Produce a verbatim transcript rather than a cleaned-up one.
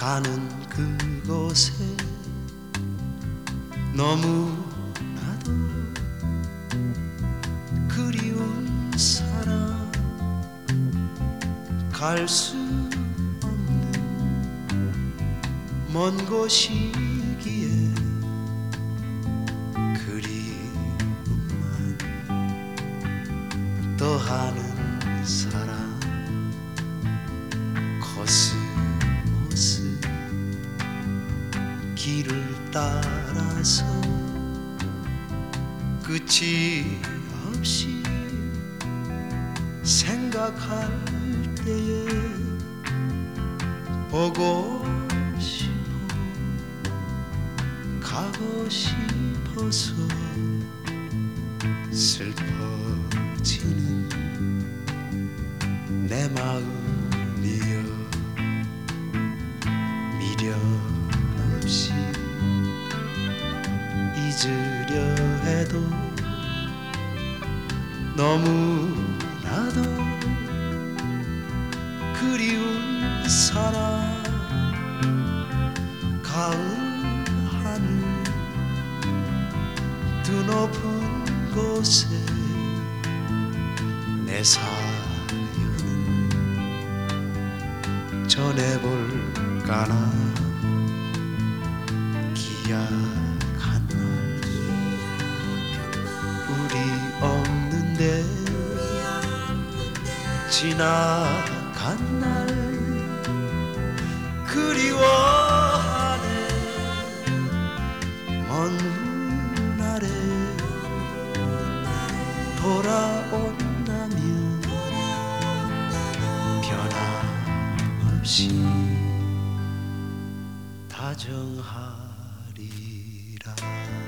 가는 그곳에 너무나도 그리운 사람, 갈 수 없는 먼 곳이기에 그리움만 더하는 사람, 코스모스 길을 따라서 끝이 없이 생각할 때에 보고 싶어, 가고 싶어서 슬퍼지는 내 마음이여, 미련 없이 잊으려 해도 너무나도 그리운 사람, 가을 하늘 드높은 곳에 내 사연을 전해볼까나. 기약한 날, 우리 없는데 지나간 날 그리워하네. 먼 훗날에 돌아온다면 변함없이 다정하리라.